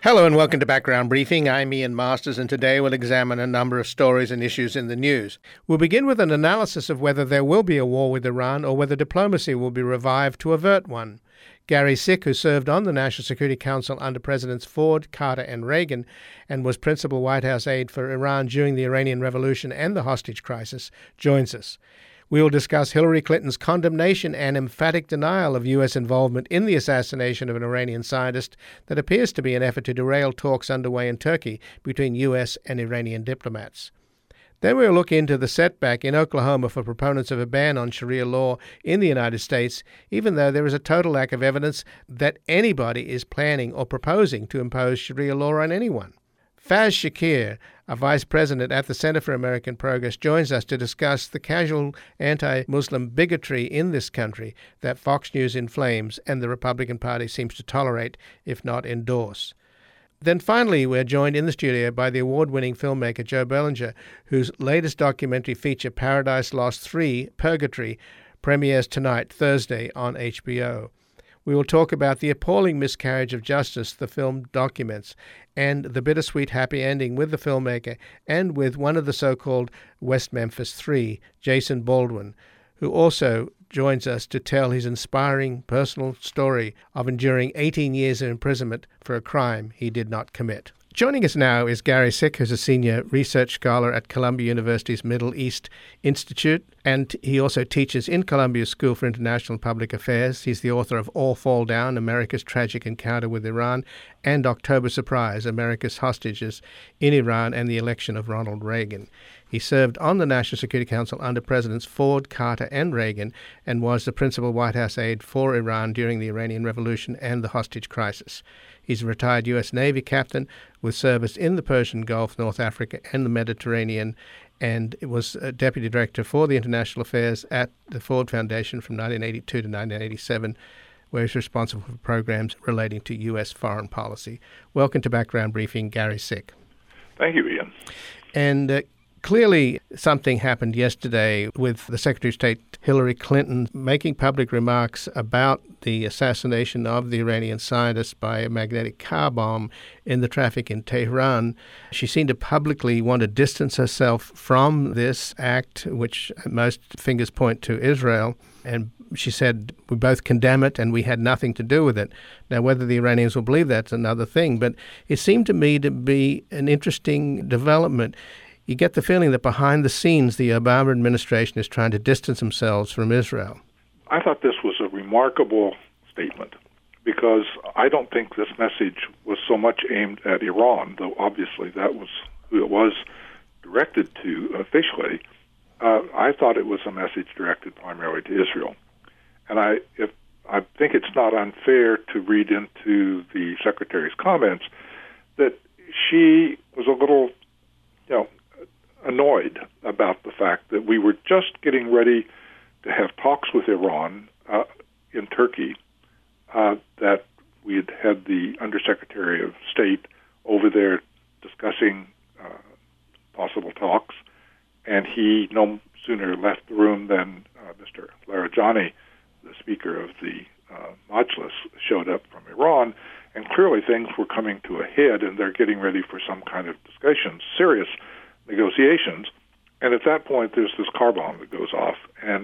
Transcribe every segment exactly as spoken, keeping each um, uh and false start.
Hello and welcome to Background Briefing. I'm Ian Masters, and today we'll examine a number of stories and issues in the news. We'll begin with an analysis of whether there will be a war with Iran or whether diplomacy will be revived to avert one. Gary Sick, who served on the National Security Council under Presidents Ford, Carter, and Reagan, and was principal White House aide for Iran during the Iranian Revolution and the hostage crisis, joins us. We will discuss Hillary Clinton's condemnation and emphatic denial of U S involvement in the assassination of an Iranian scientist that appears to be an effort to derail talks underway in Turkey between U S and Iranian diplomats. Then we'll look into the setback in Oklahoma for proponents of a ban on Sharia law in the United States, even though there is a total lack of evidence that anybody is planning or proposing to impose Sharia law on anyone. Faz Shakir, a vice president at the Center for American Progress, joins us to discuss the casual anti-Muslim bigotry in this country that Fox News inflames and the Republican Party seems to tolerate, if not endorse. Then finally, we're joined in the studio by the award-winning filmmaker Joe Berlinger, whose latest documentary feature, Paradise Lost three, Purgatory, premieres tonight, Thursday, on H B O. We will talk about the appalling miscarriage of justice the film documents and the bittersweet happy ending with the filmmaker and with one of the so-called West Memphis Three, Jason Baldwin, who also joins us to tell his inspiring personal story of enduring eighteen years of imprisonment for a crime he did not commit. Joining us now is Gary Sick, who's a senior research scholar at Columbia University's Middle East Institute, and he also teaches in Columbia School for International Public Affairs. He's the author of All Fall Down, America's Tragic Encounter with Iran, and October Surprise, America's Hostages in Iran and the Election of Ronald Reagan. He served on the National Security Council under Presidents Ford, Carter, and Reagan, and was the principal White House aide for Iran during the Iranian Revolution and the hostage crisis. He's a retired U S Navy captain with service in the Persian Gulf, North Africa, and the Mediterranean, and was a deputy director for the international affairs at the Ford Foundation from nineteen eighty-two to nineteen eighty-seven, where he's responsible for programs relating to U S foreign policy. Welcome to Background Briefing, Gary Sick. Thank you, Ian. And uh, clearly, something happened yesterday with the Secretary of State Hillary Clinton making public remarks about the assassination of the Iranian scientist by a magnetic car bomb in the traffic in Tehran. She seemed to publicly want to distance herself from this act, which most fingers point to Israel. And she said, we both condemn it and we had nothing to do with it. Now, whether the Iranians will believe that's another thing, but it seemed to me to be an interesting development. You get the feeling that behind the scenes, the Obama administration is trying to distance themselves from Israel. I thought this was a remarkable statement because I don't think this message was so much aimed at Iran, though obviously that was who it was directed to officially. Uh, I thought it was a message directed primarily to Israel. And I, if, I think it's not unfair to read into the Secretary's comments that she was a little, you know, annoyed about the fact that we were just getting ready to have talks with Iran uh, in Turkey, uh, that we had had the Undersecretary of State over there discussing uh, possible talks, and he no sooner left the room than uh, Mister Larijani, the Speaker of the uh, Majlis, showed up from Iran, and clearly things were coming to a head, and they're getting ready for some kind of discussions, serious negotiations, and at that point there's this car bomb that goes off and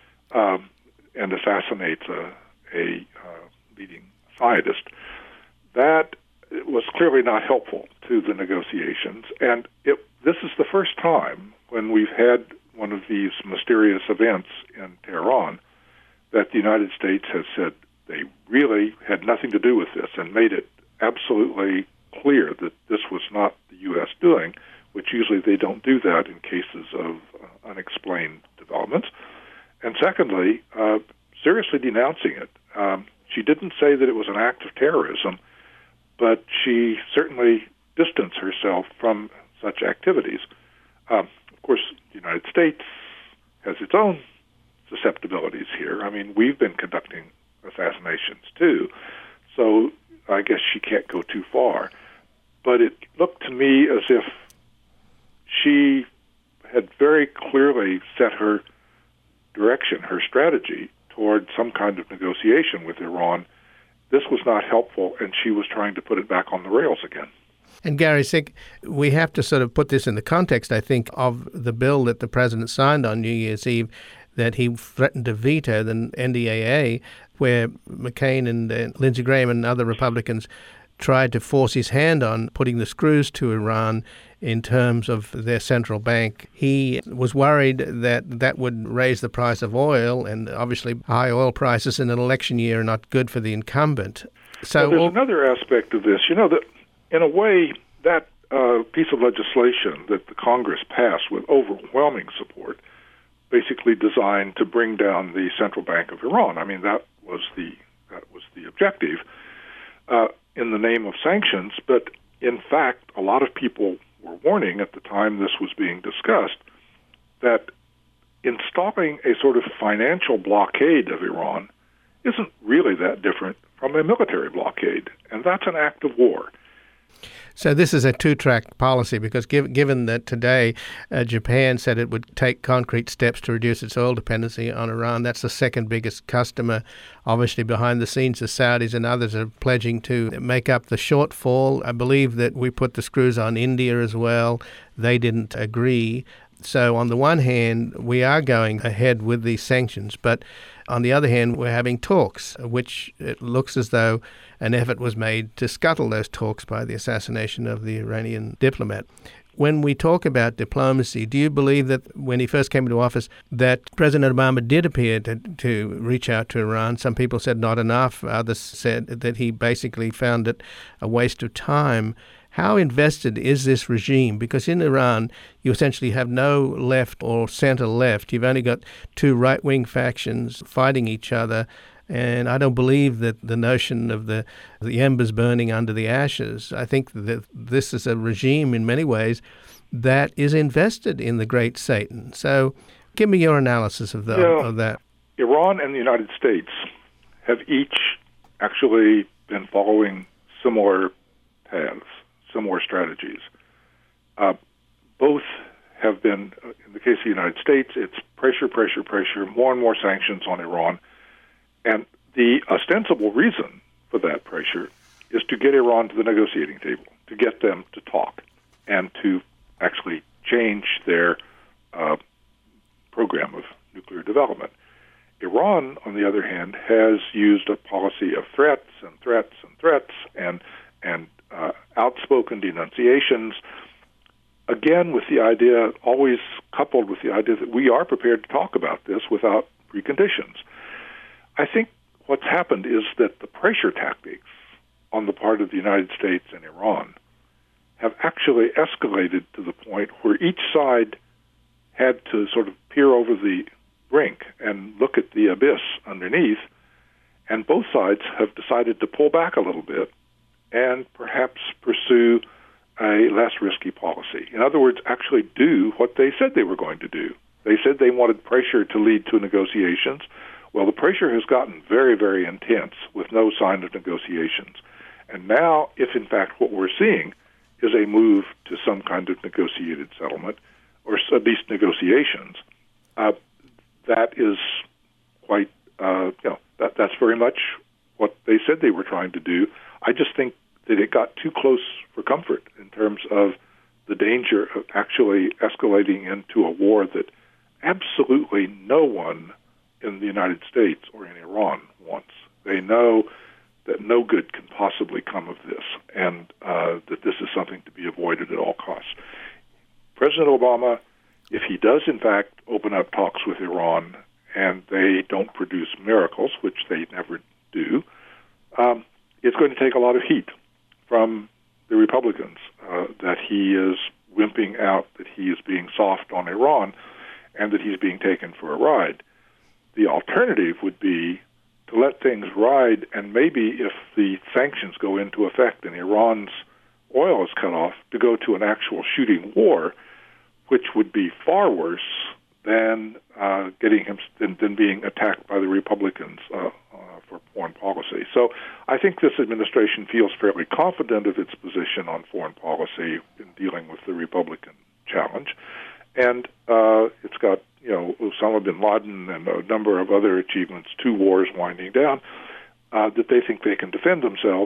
um, and assassinates a, a uh, leading scientist. That was clearly not helpful to the negotiations, and it, this is the first time when we've had one of these mysterious events in Tehran that the United States has said they really had nothing to do with this and made it absolutely clear that this was not the U S doing, which usually they don't do that in cases of uh, unexplained developments. And secondly, uh, seriously denouncing it. Um, she didn't say that it was an act of terrorism, but she certainly distanced herself from such activities. Um, of course, the United States has its own susceptibilities here. I mean, we've been conducting assassinations too, so I guess she can't go too far. But it looked to me as if she had very clearly set her direction, her strategy, toward some kind of negotiation with Iran this was not helpful, and she was trying to put it back on the rails again. And Gary Sick, we have to sort of put this in the context, I think, of the bill that the president signed on New Year's Eve that he threatened to veto, the N D A A, where McCain and uh, Lindsey Graham and other Republicans tried to force his hand on putting the screws to Iran in terms of their central bank. He was worried that that would raise the price of oil, and obviously high oil prices in an election year are not good for the incumbent. So well, there's another aspect of this. You know, that in a way, that uh, piece of legislation that the Congress passed with overwhelming support, basically designed to bring down the central bank of Iran. I mean, that was the that was the objective uh, in the name of sanctions. But in fact, a lot of people were warning at the time this was being discussed that installing a sort of financial blockade of Iran isn't really that different from a military blockade, and that's an act of war. So this is a two-track policy because giv- given that today uh, Japan said it would take concrete steps to reduce its oil dependency on Iran, that's the second biggest customer. Obviously behind the scenes, the Saudis and others are pledging to make up the shortfall. I believe that we put the screws on India as well. They didn't agree. So on the one hand, we are going ahead with these sanctions, but on the other hand, we're having talks, which it looks as though an effort was made to scuttle those talks by the assassination of the Iranian diplomat. When we talk about diplomacy, do you believe that when he first came into office that President Obama did appear to, to reach out to Iran? Some people said not enough. Others said that he basically found it a waste of time. How invested is this regime? Because in Iran, you essentially have no left or center left. You've only got two right-wing factions fighting each other. And I don't believe that the notion of the, the embers burning under the ashes. I think that this is a regime in many ways that is invested in the great Satan. So give me your analysis of, the, yeah, of that. Iran and the United States have each actually been following similar paths, similar strategies. Uh, both have been, in the case of the United States, it's pressure, pressure, pressure, more and more sanctions on Iran. And the ostensible reason for that pressure is to get Iran to the negotiating table, to get them to talk and to actually change their uh, program of nuclear development. Iran, on the other hand, has used a policy of threats and threats and threats and and uh, outspoken denunciations, again with the idea, always coupled with the idea that we are prepared to talk about this without preconditions. I think what's happened is that the pressure tactics on the part of the United States and Iran have actually escalated to the point where each side had to sort of peer over the brink and look at the abyss underneath, and both sides have decided to pull back a little bit and perhaps pursue a less risky policy. In other words, actually do what they said they were going to do. They said they wanted pressure to lead to negotiations. Well, the pressure has gotten very, very intense with no sign of negotiations. And now, if in fact what we're seeing is a move to some kind of negotiated settlement, or at least negotiations, uh, that is quite, uh, you know, that, that's very much what they said they were trying to do. I just think that it got too close for comfort in terms of the danger of actually escalating into a war that absolutely no one in the United States or in Iran wants. They know that no good can possibly come of this, and uh, that this is something to be avoided at all costs. President Obama, if he does in fact open up talks with Iran and they don't produce miracles, which they never do, um, it's going to take a lot of heat from the Republicans uh, that he is wimping out, that he is being soft on Iran, and that he's being taken for a ride. The alternative would be to let things ride, and maybe if the sanctions go into effect and Iran's oil is cut off, to go to an actual shooting war, which would be far worse than uh, getting him than, than being attacked by the Republicans uh, uh, for foreign policy. So I think this administration feels fairly confident of its position on foreign policy in dealing with the Republican challenge, and uh, it's got, you know, Osama bin Laden and a number of other achievements, two wars winding down. uh, that they think they can defend themselves.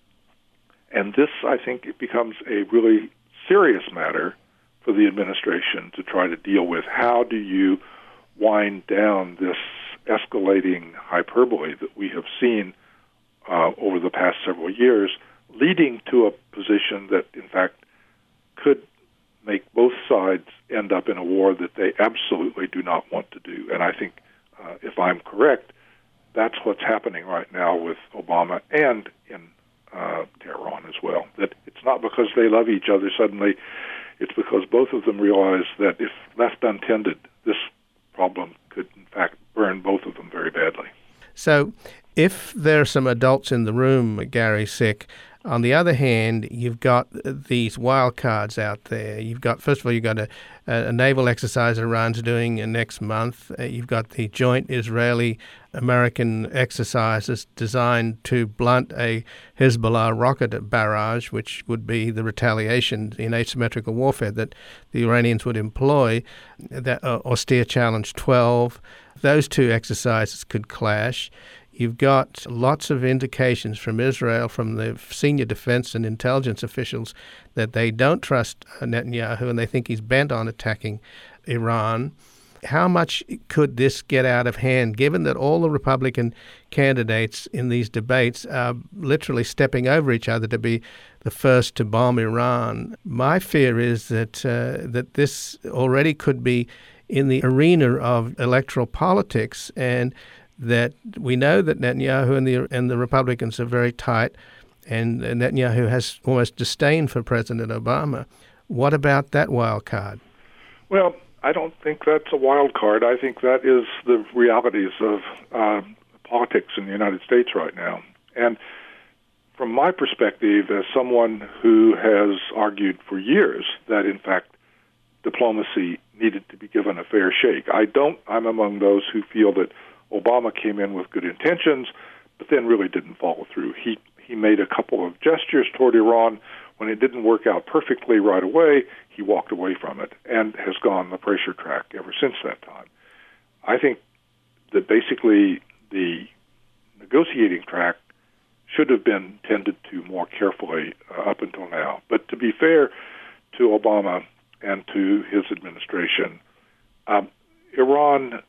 And this, I think, it becomes a really serious matter for the administration to try to deal with. How do you wind down this escalating hyperbole that we have seen uh, over the past several years, leading to a position that, in fact, could make both sides end up in a war that they absolutely do not want to do. And I think, uh, if I'm correct, that's what's happening right now with Obama and in uh, Tehran as well. That it's not because they love each other suddenly, it's because both of them realize that if left untended, this problem could, in fact, burn both of them very badly. So if there are some adults in the room, Gary Sick, on the other hand, you've got these wild cards out there. You've got, first of all, you've got a, a naval exercise Iran's doing next month. Uh, you've got the joint Israeli-American exercises designed to blunt a Hezbollah rocket barrage, which would be the retaliation in asymmetrical warfare that the Iranians would employ. That uh, Austere Challenge twelve. Those two exercises could clash. You've got lots of indications from Israel, from the senior defense and intelligence officials, that they don't trust Netanyahu and they think he's bent on attacking Iran. How much could this get out of hand, given that all the Republican candidates in these debates are literally stepping over each other to be the first to bomb Iran? My fear is that uh, that this already could be in the arena of electoral politics, and that we know that Netanyahu and the and the Republicans are very tight, and Netanyahu has almost disdain for President Obama. What about that wild card? Well, I don't think that's a wild card. I think that is the realities of uh, politics in the United States right now. And from my perspective, as someone who has argued for years that, in fact, diplomacy needed to be given a fair shake, I don't. I'm among those who feel that Obama came in with good intentions, but then really didn't follow through. He he made a couple of gestures toward Iran. When it didn't work out perfectly right away, he walked away from it and has gone the pressure track ever since that time. I think that basically the negotiating track should have been tended to more carefully uh, up until now. But to be fair to Obama and to his administration, um, Iran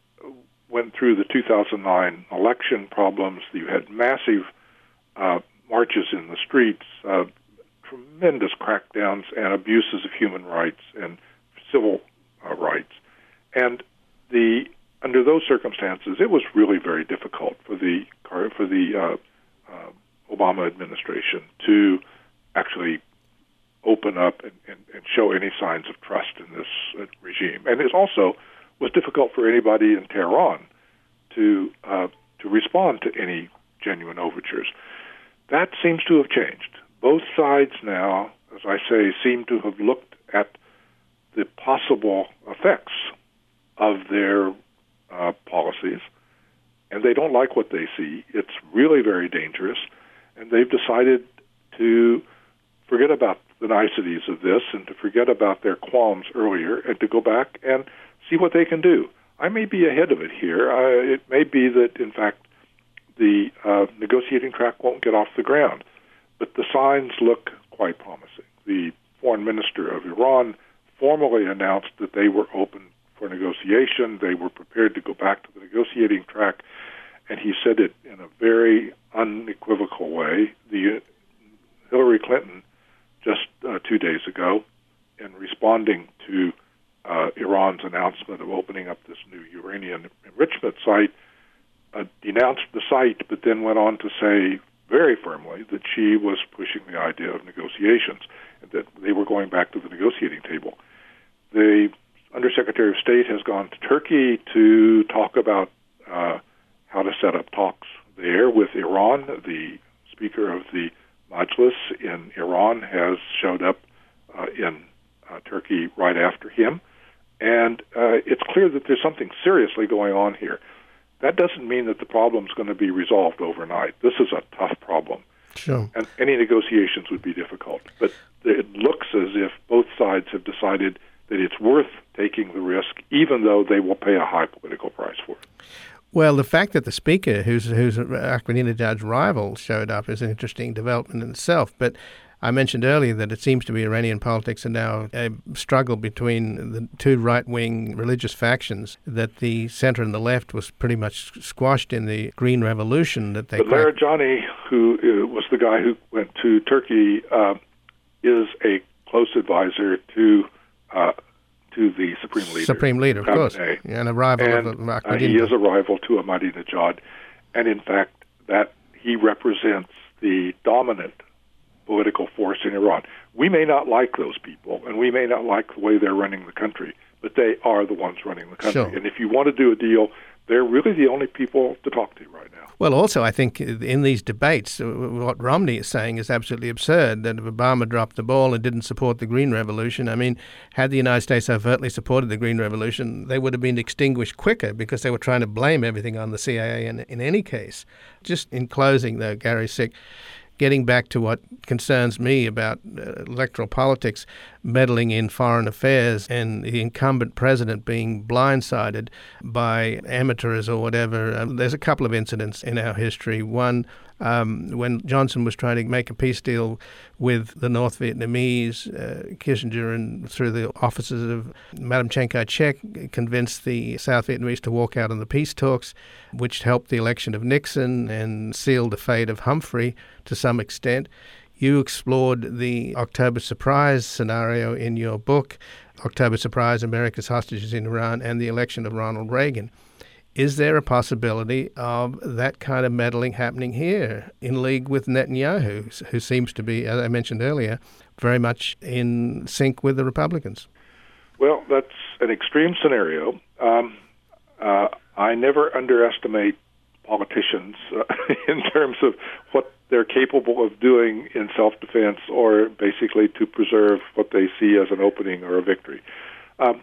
went through the two thousand nine election problems. You had massive uh, marches in the streets, uh, tremendous crackdowns and abuses of human rights and civil uh, rights. And the under those circumstances, it was really very difficult for the for the uh, uh, Obama administration to actually open up and, and, and show any signs of trust in this uh, regime. And it also was difficult for anybody in Tehran to uh, to respond to any genuine overtures. That seems to have changed. Both sides now, as I say, seem to have looked at the possible effects of their uh, policies, and they don't like what they see. It's really very dangerous, and they've decided to forget about the niceties of this and to forget about their qualms earlier and to go back and see what they can do. I may be ahead of it here. Uh, it may be that, in fact, the uh, negotiating track won't get off the ground, but the signs look quite promising. The foreign minister of Iran formally announced that they were open for negotiation. They were prepared to go back to the negotiating track, and he said it in a very unequivocal way. The uh, Hillary Clinton, just uh, two days ago, in responding to uh, Iran's announcement of opening up this new uranium enrichment site, uh, denounced the site, but then went on to say very firmly that she was pushing the idea of negotiations, and that they were going back to the negotiating table. The Undersecretary of State has gone to Turkey to talk about uh, how to set up talks there with Iran. The Speaker of the Majlis in Iran has showed up uh, in uh, Turkey right after him. And uh, it's clear that there's something seriously going on here. That doesn't mean that the problem's going to be resolved overnight. This is a tough problem. Sure. And any negotiations would be difficult. But it looks as if both sides have decided that it's worth taking the risk, even though they will pay a high political price for it. Well, the fact that the speaker, who's who's Ahmadinejad's rival, showed up is an interesting development in itself. But I mentioned earlier that it seems to be Iranian politics are now a struggle between the two right-wing religious factions, that the center and the left was pretty much squashed in the Green Revolution. That they But Larijani, who uh, was the guy who went to Turkey, uh, is a close advisor to uh, to the Supreme Leader. Supreme Leader, of course. And a rival and, of Ahmadinejad. Uh, he is a rival to Ahmadinejad. And in fact, that he represents the dominant political force in Iran. We may not like those people, and we may not like the way they're running the country, but they are the ones running the country. Sure. And if you want to do a deal, they're really the only people to talk to right now. Well, also, I think in these debates, what Romney is saying is absolutely absurd, that if Obama dropped the ball and didn't support the Green Revolution, I mean, had the United States overtly supported the Green Revolution, they would have been extinguished quicker because they were trying to blame everything on the C I A in, in any case. Just in closing, though, Gary Sick, getting back to what concerns me about uh, electoral politics, meddling in foreign affairs, and the incumbent president being blindsided by amateurs or whatever. Um, there's a couple of incidents in our history. One, um, when Johnson was trying to make a peace deal with the North Vietnamese, uh, Kissinger, and through the offices of Madame Chiang Kai-shek, convinced the South Vietnamese to walk out on the peace talks, which helped the election of Nixon and sealed the fate of Humphrey to some extent. You explored the October Surprise scenario in your book, October Surprise, America's Hostages in Iran, and the election of Ronald Reagan. Is there a possibility of that kind of meddling happening here in league with Netanyahu, who seems to be, as I mentioned earlier, very much in sync with the Republicans? Well, that's an extreme scenario. Um, uh, I never underestimate politicians uh, in terms of what they're capable of doing in self-defense or basically to preserve what they see as an opening or a victory. Um,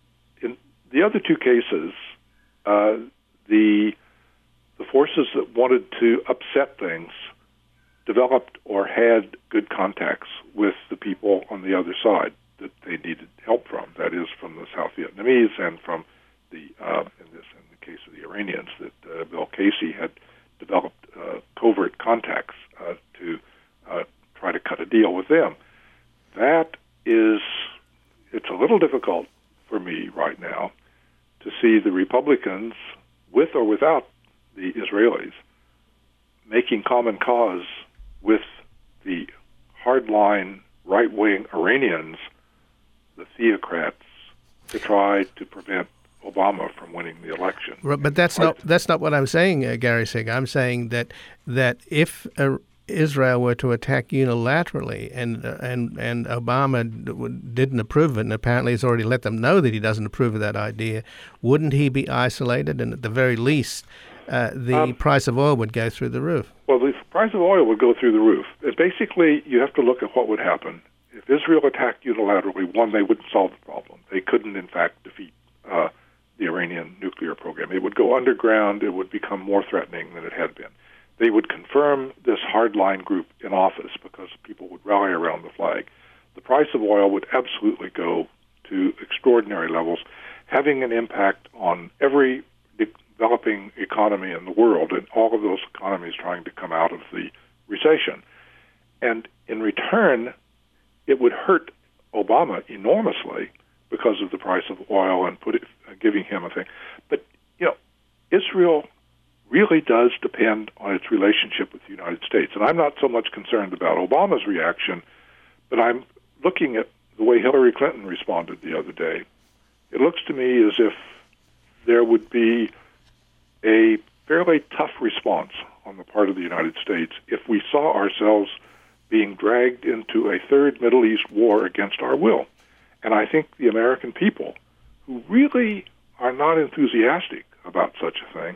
in the other two cases, uh, the the forces that wanted to upset things developed or had good contacts with the people on the other side that they needed help from. That is, from the South Vietnamese and from the uh, in this in the case of the Iranians, that uh, Bill Casey had developed uh, covert contacts uh, to uh, try to cut a deal with them. That is, it's a little difficult for me right now to see the Republicans, with or without the Israelis, making common cause with the hardline right-wing Iranians, the theocrats, to try to prevent Obama from winning the election. But that's not that's not what I'm saying, uh, Gary Sick. I'm saying that that if uh, Israel were to attack unilaterally and uh, and and Obama d- didn't approve of it, and apparently has already let them know that he doesn't approve of that idea, wouldn't he be isolated? And at the very least, uh, the um, price of oil would go through the roof. Well, the price of oil would go through the roof. It basically, you have to look at what would happen. If Israel attacked unilaterally, one, they wouldn't solve the problem. They couldn't, in fact, defeat uh, the Iranian nuclear program. It would go underground. It would become more threatening than it had been. They would confirm this hardline group in office because people would rally around the flag. The price of oil would absolutely go to extraordinary levels, having an impact on every developing economy in the world and all of those economies trying to come out of the recession. And in return, it would hurt Obama enormously because of the price of oil and put it, uh, giving him a thing. But, you know, Israel really does depend on its relationship with the United States. And I'm not so much concerned about Obama's reaction, but I'm looking at the way Hillary Clinton responded the other day. It looks to me as if there would be a fairly tough response on the part of the United States if we saw ourselves being dragged into a third Middle East war against our will. And I think the American people, who really are not enthusiastic about such a thing,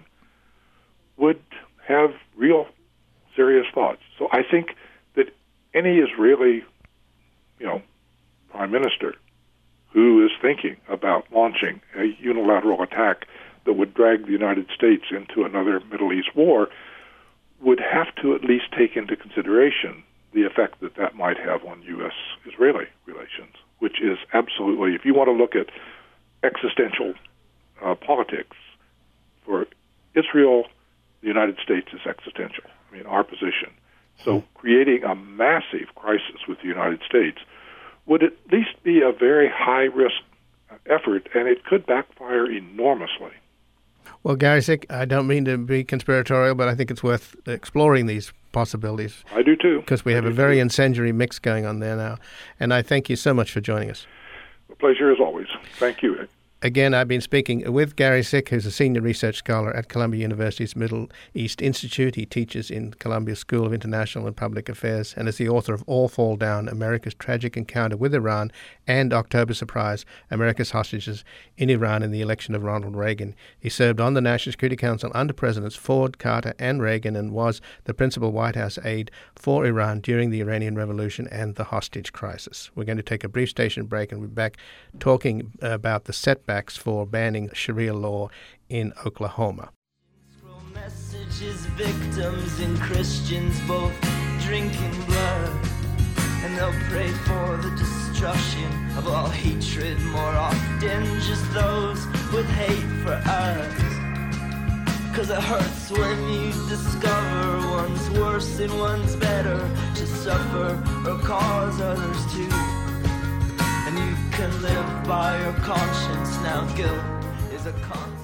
would have real serious thoughts. So I think that any Israeli, you know, prime minister who is thinking about launching a unilateral attack that would drag the United States into another Middle East war would have to at least take into consideration the effect that that might have on U S Israeli relations, which is absolutely, if you want to look at existential uh, politics for Israel, the United States is existential. I mean, our position. So creating a massive crisis with the United States would at least be a very high-risk effort, and it could backfire enormously. Well, Gary Sick, I don't mean to be conspiratorial, but I think it's worth exploring these possibilities. I do too. Because we have a very incendiary mix going on there now. And I thank you so much for joining us. A pleasure as always. Thank you. Again, I've been speaking with Gary Sick, who's a senior research scholar at Columbia University's Middle East Institute. He teaches in Columbia School of International and Public Affairs and is the author of All Fall Down, America's Tragic Encounter with Iran, and October Surprise, America's Hostages in Iran in the Election of Ronald Reagan. He served on the National Security Council under Presidents Ford, Carter, and Reagan, and was the principal White House aide for Iran during the Iranian Revolution and the hostage crisis. We're going to take a brief station break and we'll be back talking about the setbacks for banning Sharia law in Oklahoma. Scroll messages, victims and Christians both drinking blood, and they'll pray for the destruction of all hatred, more often just those with hate for us. Cause it hurts when you discover one's worse and one's better to suffer or cause others to. And you can live by your conscience now. Guilt is a con.